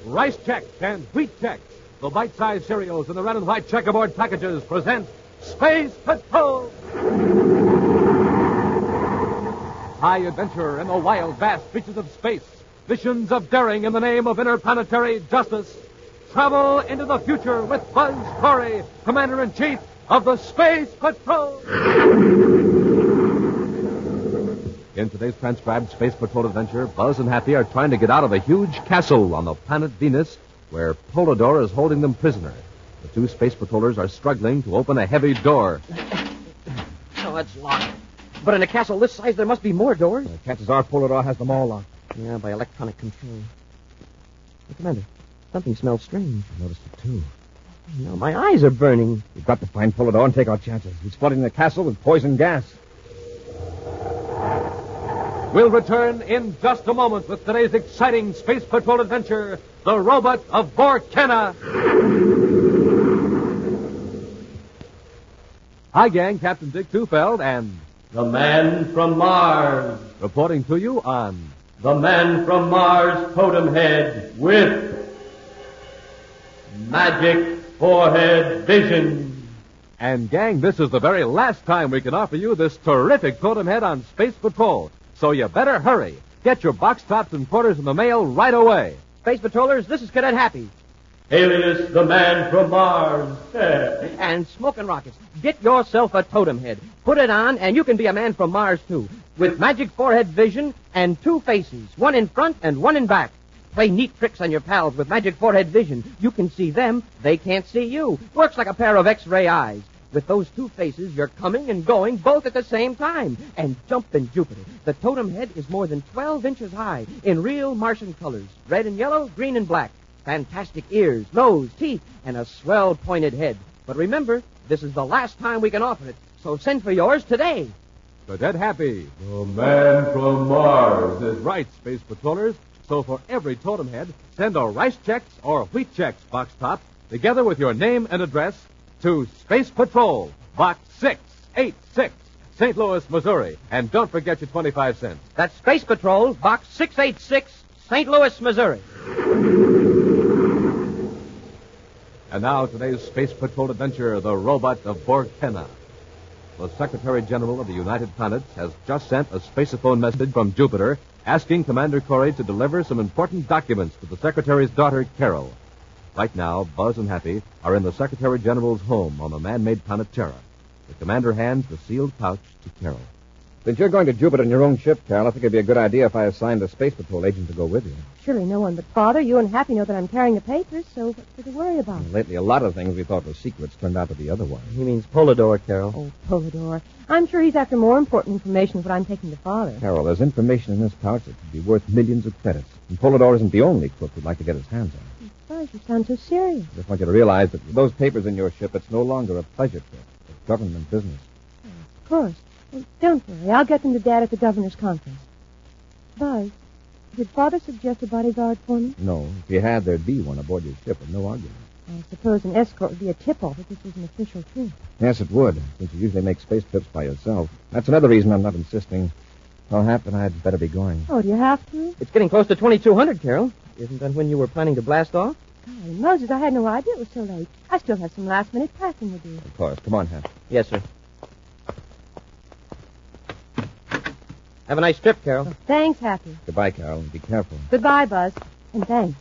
Rice Chex and Wheat Chex, the bite-sized cereals in the red and white checkerboard packages, present Space Patrol! High adventure in the wild, vast reaches of space. Missions of daring in the name of interplanetary justice. Travel into the future with Buzz Corey, Commander-in-Chief of the Space Patrol. In today's transcribed Space Patrol adventure, Buzz and Happy are trying to get out of a huge castle on the planet Venus where Polidor is holding them prisoner. The two Space Patrollers are struggling to open a heavy door. Oh, it's locked. But in a castle this size, there must be more doors. Chances are Polidor has them all locked. Yeah, by electronic control. Hey, Commander, something smells strange. I noticed it, too. No, my eyes are burning. We've got to find Polidor and take our chances. He's flooding the castle with poison gas. We'll return in just a moment with today's exciting Space Patrol adventure, The Robot of Borkenna. Hi, gang. Captain Dick Tufeld and... The Man from Mars. Reporting to you on... The Man from Mars Totem Head with... Magic Forehead Vision. And, gang, this is the very last time we can offer you this terrific totem head on Space Patrol. So you better hurry. Get your box tops and quarters in the mail right away. Space Patrollers, this is Cadet Happy. Alias the Man from Mars. And Smoking Rockets, get yourself a totem head. Put it on, and you can be a man from Mars, too. With magic forehead vision and two faces, one in front and one in back. Play neat tricks on your pals with magic forehead vision. You can see them, they can't see you. Works like a pair of X-ray eyes. With those two faces, you're coming and going both at the same time. And jumpin' Jupiter. The totem head is more than 12 inches high in real Martian colors. Red and yellow, green and black. Fantastic ears, nose, teeth, and a swell pointed head. But remember, this is the last time we can offer it. So send for yours today. Cadet Happy. The Man from Mars. That's right, Space Patrollers. So for every totem head, send a Rice Chex or Wheat Chex box top together with your name and address to Space Patrol, Box 686, St. Louis, Missouri. And don't forget your 25 cents. That's Space Patrol, Box 686, St. Louis, Missouri. And now today's Space Patrol adventure, The Robot of Borkenna. The Secretary General of the United Planets has just sent a spaceophone message from Jupiter asking Commander Corey to deliver some important documents to the Secretary's daughter, Carol. Right now, Buzz and Happy are in the Secretary General's home on the man-made planet Terra. The commander hands the sealed pouch to Carol. Since you're going to Jupiter in your own ship, Carol, I think it'd be a good idea if I assigned a Space Patrol agent to go with you. Surely no one but Father, you and Happy know that I'm carrying the papers, so what's to worry about? Lately, a lot of things we thought were secrets turned out to be otherwise. He means Polidor, Carol. Oh, Polidor. I'm sure he's after more important information than what I'm taking to Father. Carol, there's information in this pouch that could be worth millions of credits. And Polidor isn't the only crook who'd like to get his hands on it. Buzz, you sound so serious. I just want you to realize that with those papers in your ship, it's no longer a pleasure trip. It's government business. Of course. Well, don't worry. I'll get them to Dad at the governor's conference. Buzz, did Father suggest a bodyguard for me? No. If he had, there'd be one aboard your ship, and no argument. I suppose an escort would be a tip-off if this was an official trip. Yes, it would, since you usually make space trips by yourself. That's another reason I'm not insisting. Well, Hap and I'd better be going. Oh, do you have to? It's getting close to 2200, Carol. Isn't that when you were planning to blast off? Golly, Moses, I had no idea it was so late. I still have some last-minute packing to do. Of course. Come on, Hap. Yes, sir. Have a nice trip, Carol. Oh, thanks, Happy. Goodbye, Carol, and be careful. Goodbye, Buzz. And thanks.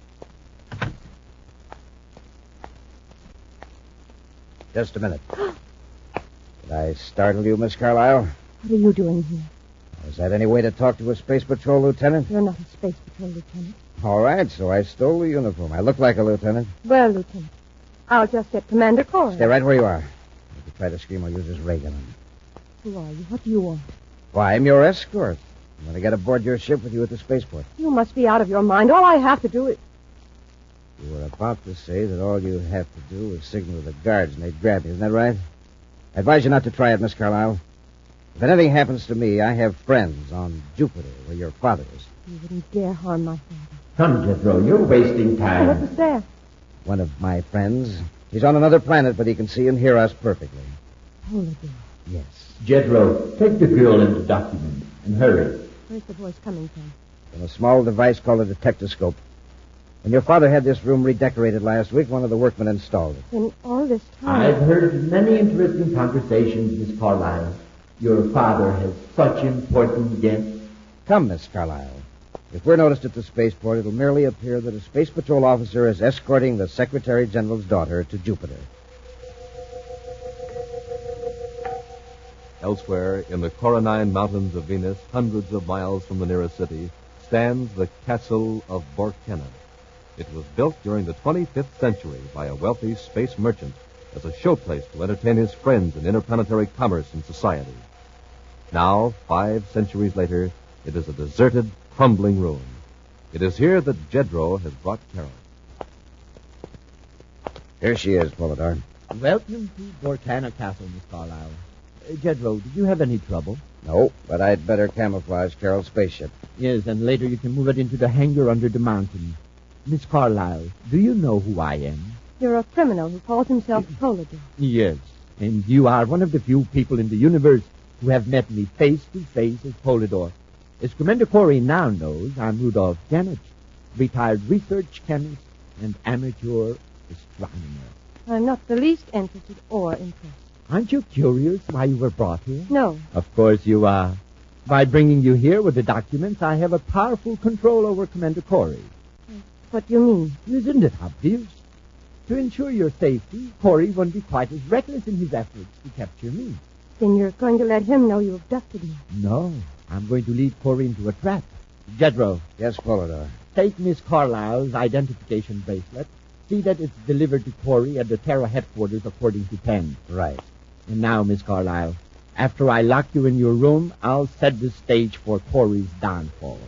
Just a minute. Did I startle you, Miss Carlyle? What are you doing here? Is that any way to talk to a Space Patrol lieutenant? You're not a Space Patrol lieutenant. All right, so I stole the uniform. I look like a lieutenant. Well, Lieutenant, I'll just get Commander Corey. Stay right where you are. If you try to scream, I'll use his ray gun. Who are you? What do you want? Why, I'm your escort. I'm going to get aboard your ship with you at the spaceport. You must be out of your mind. All I have to do is... You were about to say that all you have to do is signal the guards and they'd grab you. Isn't that right? I advise you not to try it, Miss Carlyle. If anything happens to me, I have friends on Jupiter, where your father is. You wouldn't dare harm my father. Come, Jethro, you're wasting Oh, what was time. that? One of my friends. He's on another planet, but he can see and hear us perfectly. Polidor. Yes. Jethro, take the girl into documents and hurry. Where's the voice coming from? From a small device called a detectoscope. When your father had this room redecorated last week, one of the workmen installed it. In all this time... I've heard many interesting conversations, Miss Carlyle. Your father has such important guests. Come, Miss Carlyle. If we're noticed at the spaceport, it'll merely appear that a Space Patrol officer is escorting the Secretary General's daughter to Jupiter. Elsewhere, in the Coronine Mountains of Venus, hundreds of miles from the nearest city, stands the Castle of Borkenna. It was built during the 25th century by a wealthy space merchant as a showplace to entertain his friends in interplanetary commerce and society. Now, 5 centuries later, it is a deserted, crumbling ruin. It is here that Jedro has brought Carol. Here she is, Polidor. Welcome to Borkenna Castle, Miss Carlyle. Jedro, did you have any trouble? No, but I'd better camouflage Carol's spaceship. Yes, and later you can move it into the hangar under the mountain. Miss Carlyle, do you know who I am? You're a criminal who calls himself Polidor. Yes, and you are one of the few people in the universe who have met me face to face as Polidor. As Commander Corey now knows, I'm Rudolph Janich, retired research chemist and amateur astronomer. I'm not the least interested or impressed. Aren't you curious why you were brought here? No. Of course you are. By bringing you here with the documents, I have a powerful control over Commander Corey. What do you mean? Isn't it obvious? To ensure your safety, Corey won't be quite as reckless in his efforts to capture me. Then you're going to let him know you abducted me. No, I'm going to lead Corey into a trap. Jedro, Yes, Polidor. take Miss Carlyle's identification bracelet. See that it's delivered to Corey at the Terra headquarters according to Penn. Right. And now, Miss Carlyle, after I lock you in your room, I'll set the stage for Corey's downfall.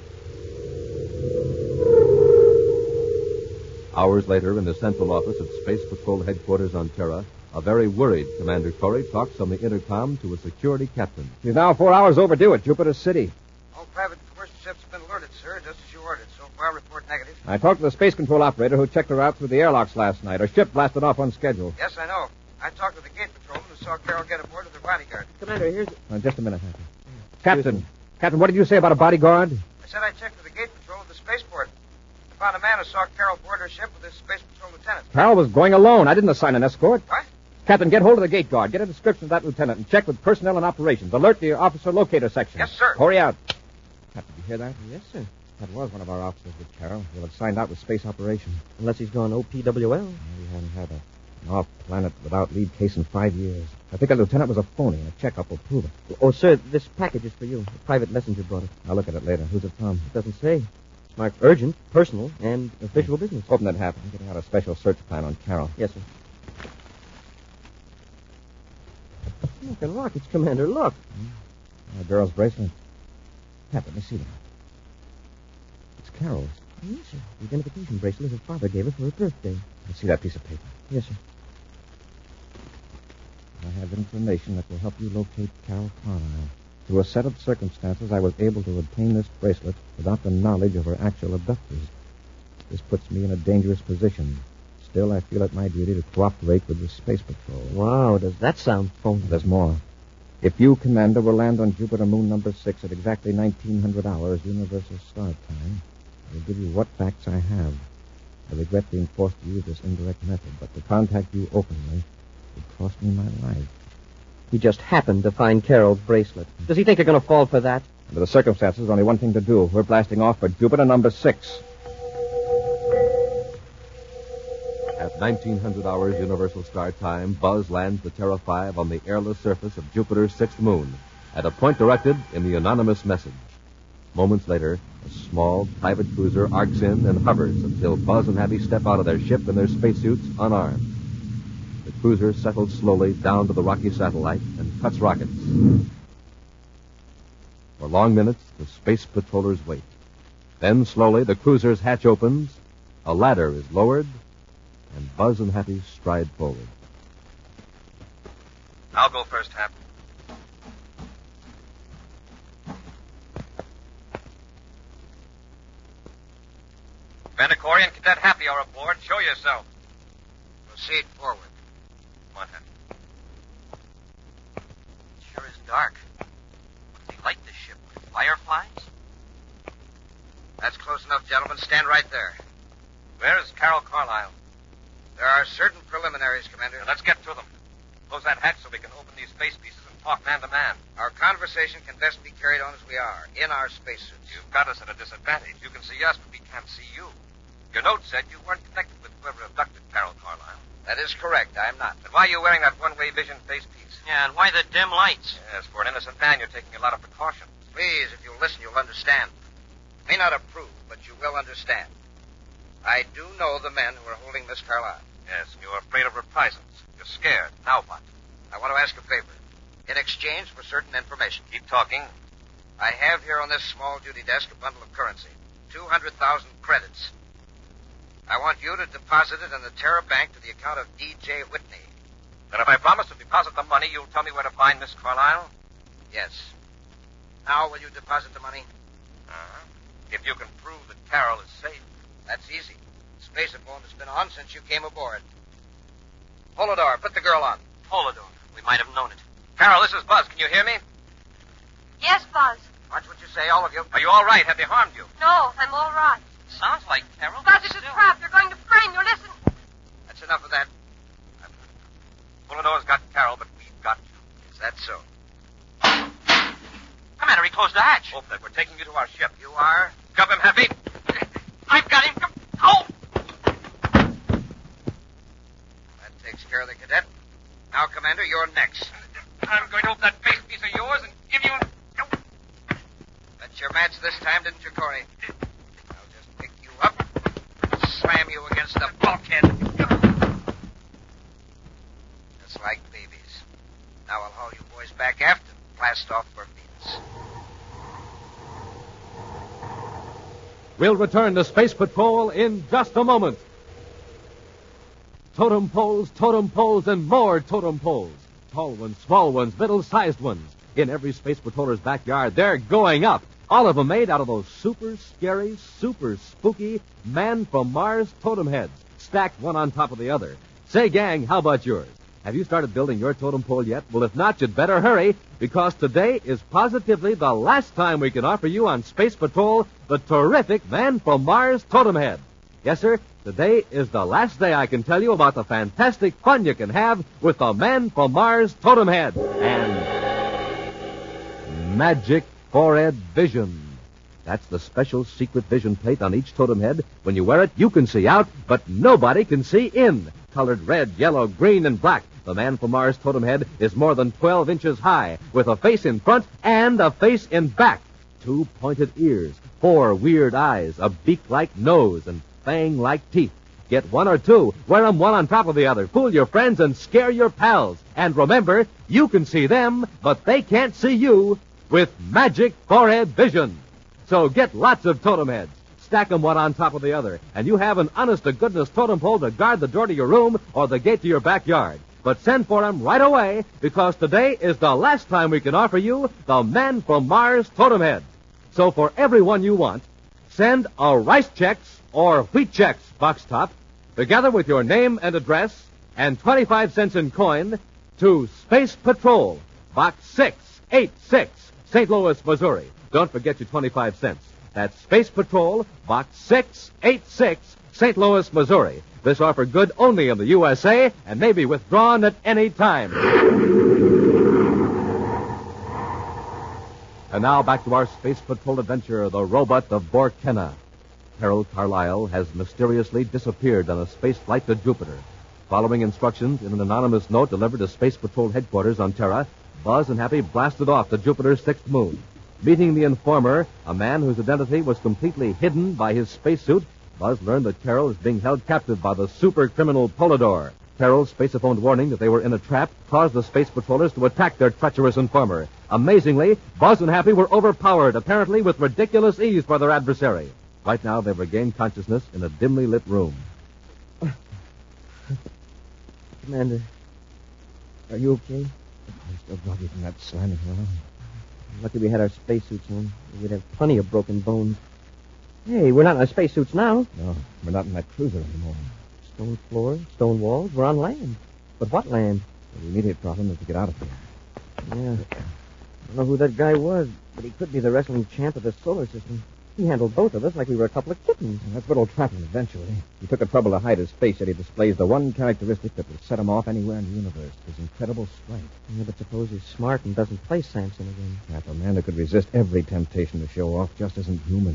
Hours later, in the central office at Space Patrol headquarters on Terra, a very worried Commander Corey talks on the intercom to a security captain. He's now 4 hours overdue at Jupiter City. All private commercial ships have been alerted, sir, just as you ordered. So far, report negative. I talked to the space control operator who checked her out through the airlocks last night. Her ship blasted off on schedule. Yes, I know. I talked to the gate patrolman who saw Carol get aboard with her bodyguard. Commander, here's... Just a minute, Captain. Captain, what did you say about a bodyguard? I said I checked with the gate patrol at the spaceport. I found a man who saw Carol board her ship with his space patrol lieutenant. Carol was going alone. I didn't assign an escort. What? Captain, get hold of the gate guard. Get a description of that lieutenant and check with personnel and operations. Alert the officer locator section. Yes, sir. Corey out. Captain, you hear that? Yes, sir. That was one of our officers with Carol. He'll have signed out with space operations. Unless he's gone OPWL. We haven't had an off-planet without lead case in 5 years. I think that lieutenant was a phony, and a checkup will prove it. Oh, sir, this package is for you. A private messenger brought it. I'll look at it later. Who's it from? It doesn't say. It's marked urgent, personal, and official business. Open that half. I'm getting out a special search plan on Carol. Yes, sir. Look and rockets, Commander, look. A girl's bracelet. Captain, let me see that. It's Carol's. Yes, sir. The identification bracelet his father gave her for her birthday. Let's see that piece of paper. Yes, sir. I have information that will help you locate Carol Carlyle. Through a set of circumstances, I was able to obtain this bracelet without the knowledge of her actual abductors. This puts me in a dangerous position. Still, I feel it my duty to cooperate with the Space Patrol. Wow, does that sound phony? There's more. If you, Commander, will land on Jupiter Moon number 6 at exactly 1900 hours Universal Start Time, I'll give you what facts I have. I regret being forced to use this indirect method, but to contact you openly would cost me my life. He just happened to find Carol's bracelet. Does he think you're going to fall for that? Under the circumstances, there's only one thing to do. We're blasting off for Jupiter number 6. At 1900 hours Universal Start Time, Buzz lands the Terra 5 on the airless surface of Jupiter's 6th moon, at a point directed in the anonymous message. Moments later, a small private cruiser arcs in and hovers until Buzz and Happy step out of their ship in their spacesuits unarmed. The cruiser settles slowly down to the rocky satellite and cuts rockets. For long minutes, the space patrollers wait. Then, slowly, the cruiser's hatch opens, a ladder is lowered, and Buzz and Happy stride forward. I'll go first, Hap. Commander Corey and Cadet Happy are aboard. Show yourself. Proceed forward. Come on, Happy. It sure is dark. What do they light this ship with? Fireflies? That's close enough, gentlemen. Stand right there. Where's Carol Carlisle? There are certain preliminaries, Commander. Let's get to them. Close that hatch so we can open these face pieces and talk man to man. Our conversation can best be carried on as we are, in our spacesuits. You've got us at a disadvantage. You can see us, but we can't see you. Your note said you weren't connected with whoever abducted Carol Carlisle. That is correct. I am not. Then why are you wearing that one-way vision face piece? Yeah, and why the dim lights? Yes, for an innocent man, you're taking a lot of precaution. Please, if you'll listen, you'll understand. May not approve, but you will understand. I do know the men who are holding Miss Carlisle. Yes, and you're afraid of reprisals. You're scared. Now what? I want to ask a favor. In exchange for certain information. Keep talking. I have here on this small duty desk a bundle of currency. 200,000 credits. I want you to deposit it in the Terra Bank to the account of D.J. Whitney. Then if I promise to deposit the money, you'll tell me where to find Miss Carlisle? Yes. Now will you deposit the money? Uh-huh. If you can prove that Carol is safe. That's easy. Spaceophone has been on since you came aboard. Polidor, put the girl on. Polidor. We might have known it. Carol, this is Buzz. Can you hear me? Yes, Buzz. Watch what you say, all of you. Are you all right? Have they harmed you? No, I'm all right. Sounds like Carol. Buzz, it's a trap. They're going to frame you. Listen. That's enough of that. Polidor's got Carol, but we've got you. Is that so? Commander, he closed the hatch. Open it. We're taking you to our ship. You are? Gub him heavy. I've got him. Oh! That takes care of the cadet. Now, Commander, you're next. I'm going to open that face piece of yours and give you That's your match this time, didn't you, Corey? I'll just pick you up, slam you against the bulkhead. Just like babies. Now I'll haul you boys back aft and blast off for Venus. We'll return to Space Patrol in just a moment. Totem poles, and more totem poles. Tall ones, small ones, middle-sized ones. In every Space Patroller's backyard, they're going up. All of them made out of those super scary, super spooky Man from Mars totem heads, stacked one on top of the other. Say, gang, how about yours? Have you started building your totem pole yet? Well, if not, you'd better hurry, because today is positively the last time we can offer you on Space Patrol the terrific Man from Mars totem head. Yes, sir, today is the last day I can tell you about the fantastic fun you can have with the Man from Mars totem head and Magic Forehead Vision. That's the special secret vision plate on each totem head. When you wear it, you can see out, but nobody can see in. Colored red, yellow, green, and black, the Man from Mars totem head is more than 12 inches high, with a face in front and a face in back. 2 pointed ears, 4 weird eyes, a beak-like nose, and fang-like teeth. Get 1 or 2. Wear them one on top of the other. Fool your friends and scare your pals. And remember, you can see them, but they can't see you with Magic Forehead Vision. So get lots of totem heads. Stack them one on top of the other. And you have an honest-to-goodness totem pole to guard the door to your room or the gate to your backyard. But send for them right away, because today is the last time we can offer you the Man from Mars totem head. So for every one you want, send a Rice Chex or Wheat Chex box top, together with your name and address, and 25 cents in coin, to Space Patrol, Box 686, St. Louis, Missouri. Don't forget your 25 cents. That's Space Patrol, Box 686, St. Louis, Missouri. This offer good only in the USA and may be withdrawn at any time. And now back to our Space Patrol adventure, the robot of Borkenna. Carol Carlisle has mysteriously disappeared on a space flight to Jupiter. Following instructions in an anonymous note delivered to Space Patrol headquarters on Terra, Buzz and Happy blasted off to Jupiter's 6th moon. Meeting the informer, a man whose identity was completely hidden by his spacesuit, Buzz learned that Carol is being held captive by the super criminal Polidor. Carol's spaceophone warning that they were in a trap caused the Space Patrollers to attack their treacherous informer. Amazingly, Buzz and Happy were overpowered, apparently with ridiculous ease by their adversary. Right now, they've regained consciousness in a dimly lit room. Commander, are you okay? I'm still groggy from that slamming around. Lucky we had our spacesuits on. We'd have plenty of broken bones. Hey, we're not in our spacesuits now. No, we're not in that cruiser anymore. Stone floors, stone walls. We're on land. But what land? The immediate problem is to get out of here. Yeah. I don't know who that guy was, but he could be the wrestling champ of the solar system. He handled both of us like we were a couple of kittens. And that's what'll trap him eventually. He took the trouble to hide his face, yet he displays the one characteristic that will set him off anywhere in the universe, his incredible strength. Yeah, but suppose he's smart and doesn't play Samson again. That a man who could resist every temptation to show off just isn't human.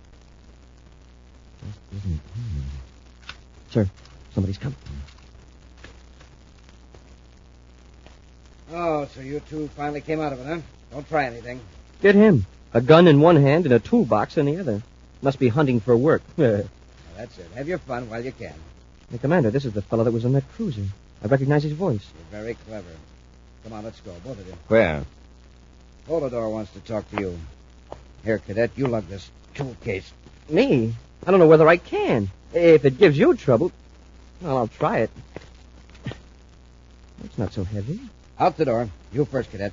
Just isn't human. Sir, somebody's coming. Oh, so you two finally came out of it, huh? Don't try anything. Get him. A gun in one hand and a toolbox in the other. Must be hunting for work. Well, that's it. Have your fun while you can. Hey, Commander, this is the fellow that was in that cruiser. I recognize his voice. You're very clever. Come on, let's go, both of you. Where? Volador wants to talk to you. Here, Cadet, you lug this tool case. Me? I don't know whether I can. If it gives you trouble, well, I'll try it. It's not so heavy. Out the door. You first, Cadet.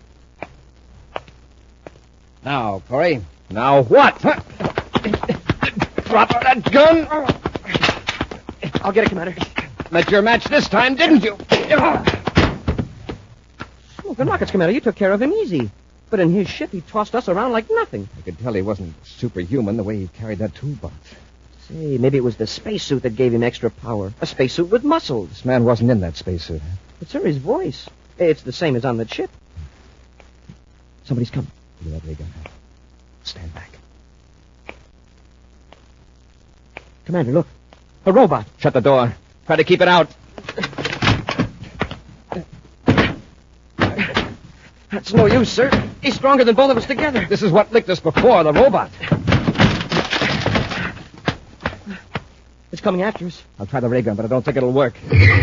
Now, Corey. Now what? Drop that gun! I'll get it, Commander. Met your match this time, didn't you? Smoking rockets, Commander. You took care of him easy. But in his ship, he tossed us around like nothing. I could tell he wasn't superhuman the way he carried that toolbox. Say, maybe it was the spacesuit that gave him extra power. A spacesuit with muscles. This man wasn't in that spacesuit. But, sir, his voice. It's the same as on the ship. Somebody's coming. You have ray gun. Stand back. Commander, look. A robot. Shut the door. Try to keep it out. That's no use, sir. He's stronger than both of us together. This is what licked us before, the robot. It's coming after us. I'll try the ray gun, but I don't think it'll work.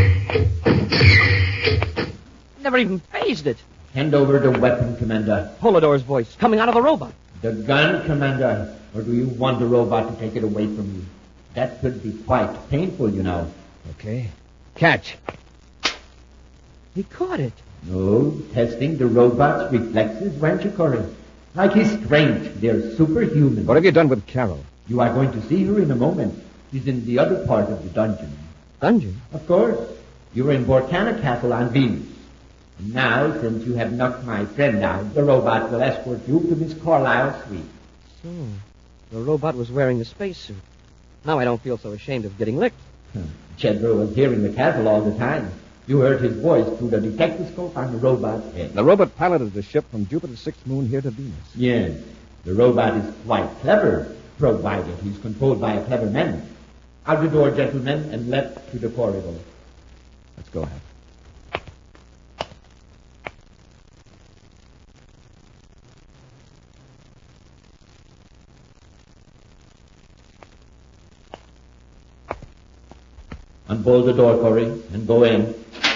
Never even phased it. Hand over the weapon, Commander. Polidor's voice, coming out of the robot. The gun, Commander. Or do you want the robot to take it away from you? That could be quite painful, you know. Okay. Catch. He caught it. No, testing the robot's reflexes, weren't you, Corey? Like his strength, they're superhuman. What have you done with Carol? You are going to see her in a moment. She's in the other part of the dungeon. Dungeon? Of course. You were in Vorcana Castle on Venus. And now, since you have knocked my friend out, the robot will escort you to Miss Carlyle's suite. So, the robot was wearing the spacesuit. Now I don't feel so ashamed of getting licked. Chedro was here in the castle all the time. You heard his voice through the detectoscope on the robot's head. The robot piloted the ship from Jupiter's sixth moon here to Venus. Yes. The robot is quite clever, provided he's controlled by a clever man. Out the door, gentlemen, and left to the corridor. Let's go ahead. Unbolt the door, Corey, and go in.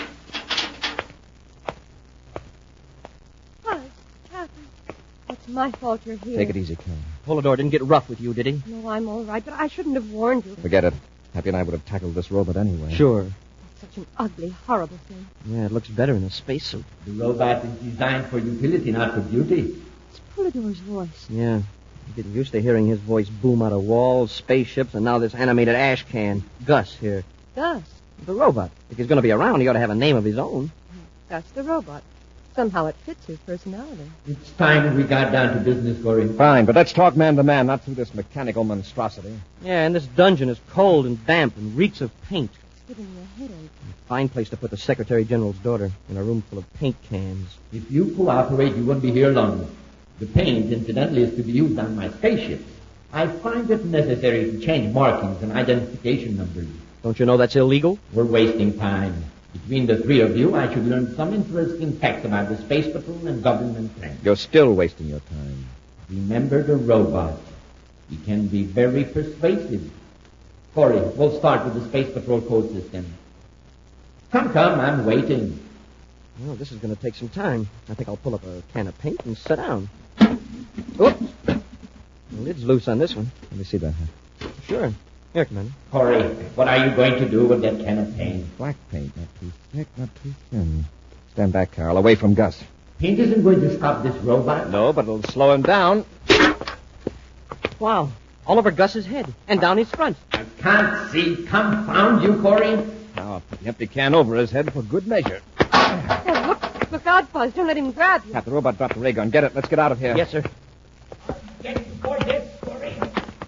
Hi, Kathy. It's my fault you're here. Take it easy, Carol. Polidor didn't get rough with you, did he? No, I'm all right, but I shouldn't have warned you. Forget it. Happy and I would have tackled this robot anyway. Sure. That's such an ugly, horrible thing. Yeah, it looks better in a spacesuit. The robot is designed for utility, not for beauty. It's Polidor's voice. Yeah. I'm getting used to hearing his voice boom out of walls, spaceships, and now this animated ash can. Gus here. Gus. The robot. If he's going to be around, he ought to have a name of his own. Gus the robot. Somehow it fits his personality. It's time we got down to business, Corey. Fine, but let's talk man to man, not through this mechanical monstrosity. Yeah, and this dungeon is cold and damp and reeks of paint. It's giving me a headache. Fine place to put the Secretary General's daughter in a room full of paint cans. If you cooperate, you won't be here long. The paint, incidentally, is to be used on my spaceship. I find it necessary to change markings and identification numbers. Don't you know that's illegal? We're wasting time. Between the three of you, I should learn some interesting facts about the Space Patrol and government plans. You're still wasting your time. Remember the robot. He can be very persuasive. Corey, we'll start with the Space Patrol code system. Come, I'm waiting. Well, this is going to take some time. I think I'll pull up a can of paint and sit down. Oops. The lid's loose on this one. Let me see that. Sure. Here, Commander. Corey, what are you going to do with that can of paint? Black paint, not too thick, not too thin. Stand back, Carl, away from Gus. Paint isn't going to stop this robot. No, but it'll slow him down. Wow. All over Gus's head and down his front. I can't see. Confound you, Corey. Now, I'll put the empty can over his head for good measure. Oh, look out, Buzz. Don't let him grab you. Cap, the robot dropped the ray gun. Get it. Let's get out of here. Yes, sir. Get for this, Corey.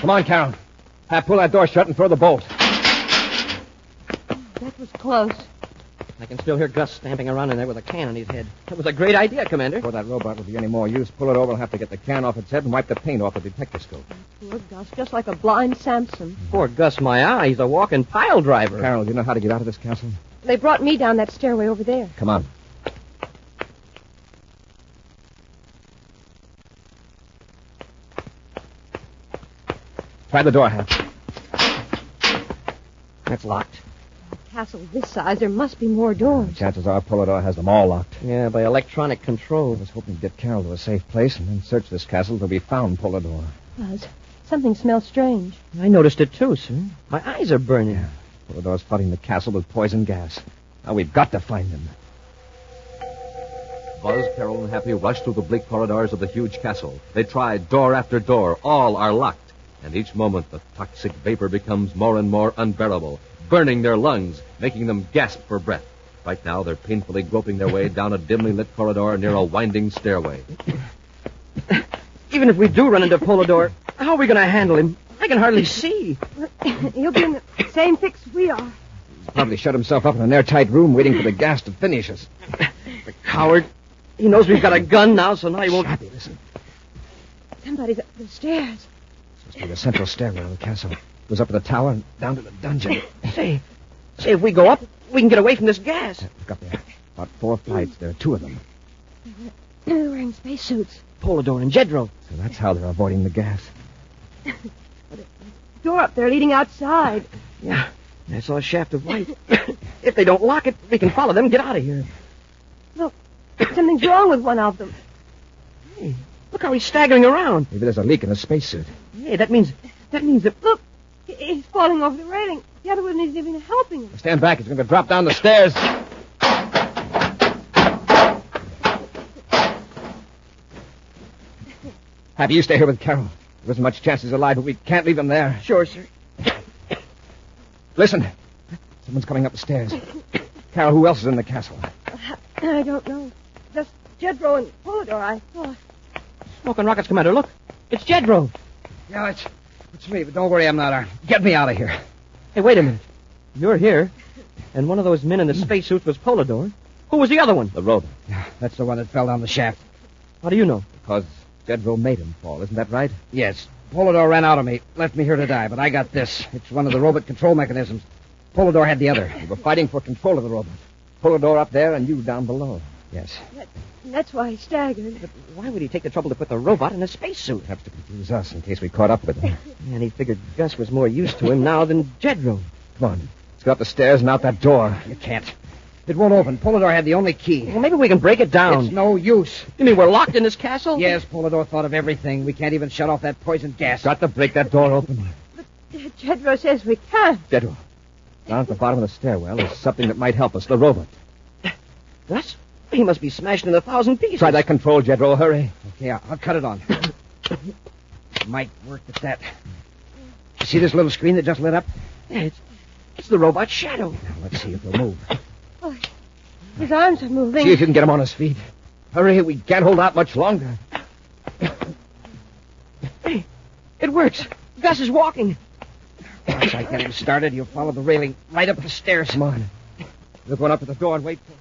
Come on, Carol. Pull that door shut and throw the bolt. That was close. I can still hear Gus stamping around in there with a can on his head. That was a great idea, Commander. Before that robot will be any more use, pull it over. We'll have to get the can off its head and wipe the paint off the detectoscope. Poor Gus, just like a blind Samson. Poor Gus, my eye. He's a walking pile driver. Carol, do you know how to get out of this castle? They brought me down that stairway over there. Come on. Try the door hatch. That's locked. A castle this size, there must be more doors. Chances are Polidor has them all locked. Yeah, by electronic control. I was hoping to get Carol to a safe place and then search this castle till we found Polidor. Buzz, something smells strange. I noticed it too, sir. My eyes are burning. Polidor's flooding the castle with poison gas. Now we've got to find him. Buzz, Carol, and Happy rush through the bleak corridors of the huge castle. They try door after door. All are locked. And each moment, the toxic vapor becomes more and more unbearable, burning their lungs, making them gasp for breath. Right now, they're painfully groping their way down a dimly lit corridor near a winding stairway. Even if we do run into Polidor, how are we going to handle him? I can hardly see. He'll be in the same fix we are. He's probably shut himself up in an airtight room waiting for the gas to finish us. The coward. He knows we've got a gun now, so now he won't... Happy, listen. Somebody's up the stairs. This must be the central stairway of the castle. It goes up to the tower and down to the dungeon. Say, if we go up, we can get away from this gas. Look up there. About 4 flights. There are 2 of them. They're wearing spacesuits. Polidor and Jedro. So that's how they're avoiding the gas. Door up there leading outside. Yeah, I saw a shaft of light. If they don't lock it, we can follow them and get out of here. Look, something's wrong with one of them. Hey, look how he's staggering around. Maybe there's a leak in the spacesuit. Hey, that means that... Look, he's falling over the railing. The other one isn't even helping him. Stand back. He's going to drop down the stairs. Happy, you stay here with Carol. There isn't much chance he's alive, but we can't leave him there. Sure, sir. Listen. Someone's coming up the stairs. Carol, who else is in the castle? I don't know. Just Jedro and Polidor, I thought. Smoking rockets, Commander. Look. It's Jedro. Yeah, it's me, but don't worry, I'm not armed. Get me out of here. Hey, wait a minute. You're here, and one of those men in the spacesuits was Polidor. Who was the other one? The robot. Yeah, that's the one that fell down the shaft. How do you know? Because Jedro made him fall, isn't that right? Yes. Polidor ran out of me, left me here to die, but I got this. It's one of the robot control mechanisms. Polidor had the other. We were fighting for control of the robot. Polidor up there and you down below. Yes. That's why he staggered. But why would he take the trouble to put the robot in a spacesuit? Perhaps to confuse us in case we caught up with him. And he figured Gus was more used to him now than Jedro. Come on. Let's go up the stairs and out that door. You can't. It won't open. Polidor had the only key. Well, maybe we can break it down. It's no use. You mean we're locked in this castle? Yes, Polidor thought of everything. We can't even shut off that poison gas. Got to break that door open. Jedro says we can't. Jedro, down at the bottom of the stairwell is something that might help us. The robot. Gus? He must be smashed in 1,000 pieces. Try that control, Jedro. Hurry. Okay, I'll cut it on. Might work at that. You see this little screen that just lit up? Yeah, it's the robot's shadow. Now, let's see if it'll move. Oh, his arms are moving. See if you can get him on his feet. Hurry, we can't hold out much longer. Hey, it works. Gus is walking. Once I get him started, he'll follow the railing right up the stairs. Come on. We're going up to the door and wait for him.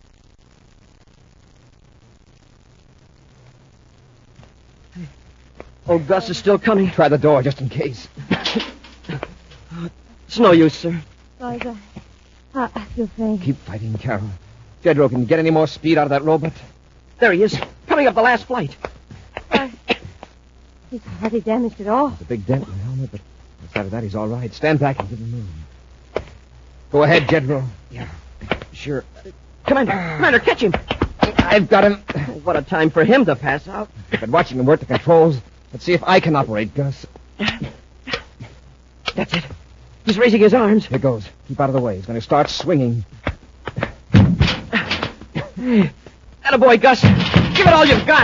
Oh, Gus is still coming. Try the door just in case. It's no use, sir. Buzz, I feel faint. Keep fighting, Carol. Jedro, can you get any more speed out of that robot? There he is, coming up the last flight. He's hardly damaged at all. There's a big dent in the helmet, but outside of that, he's all right. Stand back and give him room. Go ahead, Jedro. Yeah, sure. Commander, catch him. I've got him. What a time for him to pass out. I've been watching him work the controls. Let's see if I can operate, Gus. That's it. He's raising his arms. Here goes. Keep out of the way. He's going to start swinging. Attaboy, Gus. Give it all you've got.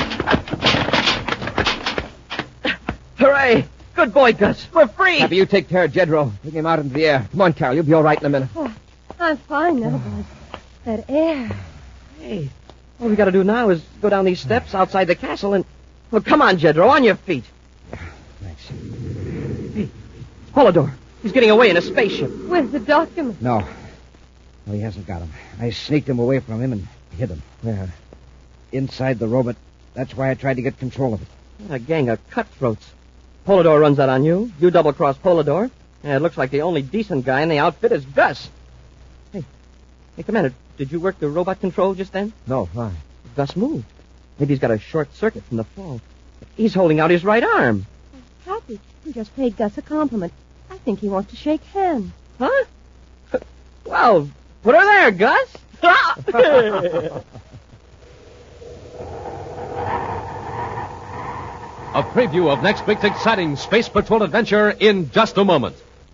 Hooray. Good boy, Gus. We're free. Happy, you take care of Jedro. Take him out into the air. Come on, Carol. You'll be all right in a minute. Oh, I'm fine now, Buzz. That air. Hey, all we got to do now is go down these steps outside the castle and... Well, come on, Jedro. On your feet. Thanks. Polidor. He's getting away in a spaceship. Where's the document? No. No, he hasn't got him. I sneaked him away from him and hid him. Where? Inside the robot. That's why I tried to get control of it. A gang of cutthroats. Polidor runs out on you. You double-cross Polidor. And it looks like the only decent guy in the outfit is Gus. Hey, Commander, did you work the robot control just then? No, why? Gus moved. Maybe he's got a short circuit from the fall. He's holding out his right arm. Happy. You just paid Gus a compliment. I think he wants to shake hands. Huh? Well, put her there, Gus. A preview of next week's exciting Space Patrol adventure in just a moment.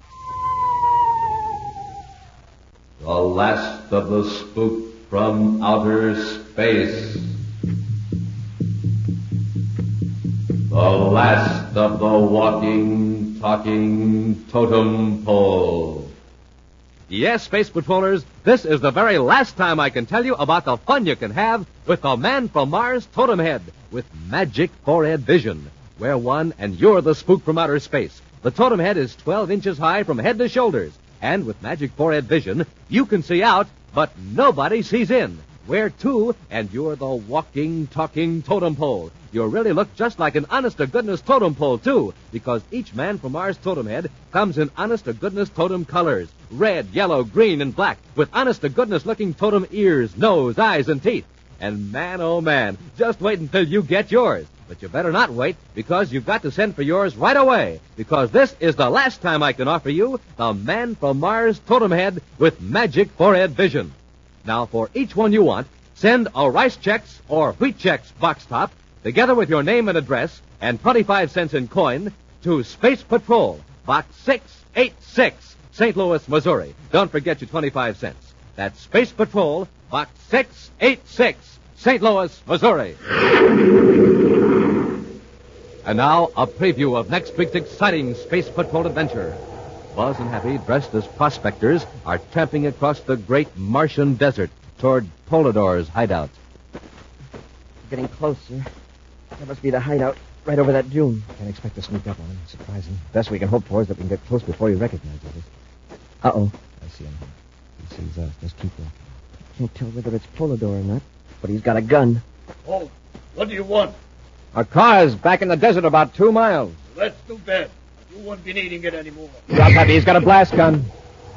The last of the spook from outer space. The last of the walking, talking totem pole. Yes, Space Patrollers, this is the very last time I can tell you about the fun you can have with the Man from Mars totem head with magic forehead vision. Wear one and you're the spook from outer space. The totem head is 12 inches high from head to shoulders. And with magic forehead vision, you can see out, but nobody sees in. Wear two, and you're the walking, talking totem pole. You really look just like an honest-to-goodness totem pole, too, because each Man from Mars totem head comes in honest-to-goodness totem colors. Red, yellow, green, and black, with honest-to-goodness looking totem ears, nose, eyes, and teeth. And man, oh man, just wait until you get yours. But you better not wait, because you've got to send for yours right away, because this is the last time I can offer you the Man from Mars totem head with magic forehead vision. Now, for each one you want, send a Rice Chex or Wheat Chex box top, together with your name and address, and 25 cents in coin, to Space Patrol, Box 686, St. Louis, Missouri. Don't forget your 25 cents. That's Space Patrol, Box 686, St. Louis, Missouri. And now, a preview of next week's exciting Space Patrol adventure. Buzz and Happy, dressed as prospectors, are tramping across the great Martian desert toward Polidor's hideout. Getting closer. That must be the hideout right over that dune. Can't expect to sneak up on him. Surprise him. Best we can hope for is that we can get close before he recognizes us. Uh-oh. I see him. He sees us. Just keep walking. Can't tell whether it's Polidor or not, but he's got a gun. Oh, what do you want? Our car's back in the desert about 2 miles. That's too bad. You won't be needing it anymore. Drop Happy. He's got a blast gun.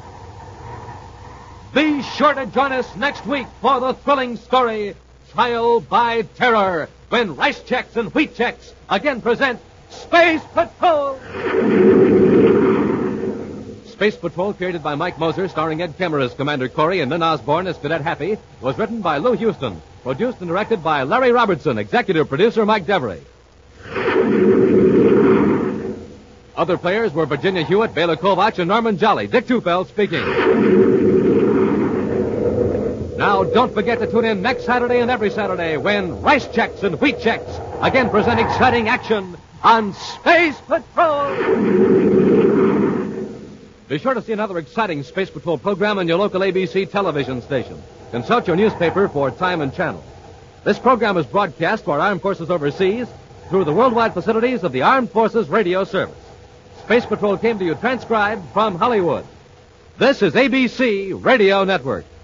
Be sure to join us next week for the thrilling story, Trial by Terror, when Rice Chex and Wheat Chex again present Space Patrol. Space Patrol, created by Mike Moser, starring Ed Kemmer as Commander Corey and Lynn Osborne as Cadet Happy, was written by Lou Houston, produced and directed by Larry Robertson, executive producer Mike Devery. Other players were Virginia Hewitt, Bela Kovac, and Norman Jolly. Dick Tufeld speaking. Now, don't forget to tune in next Saturday and every Saturday when Rice Chex and Wheat Chex again present exciting action on Space Patrol. Be sure to see another exciting Space Patrol program on your local ABC television station. Consult your newspaper for time and channel. This program is broadcast to our armed forces overseas through the worldwide facilities of the Armed Forces Radio Service. Space Patrol came to you transcribed from Hollywood. This is ABC Radio Network.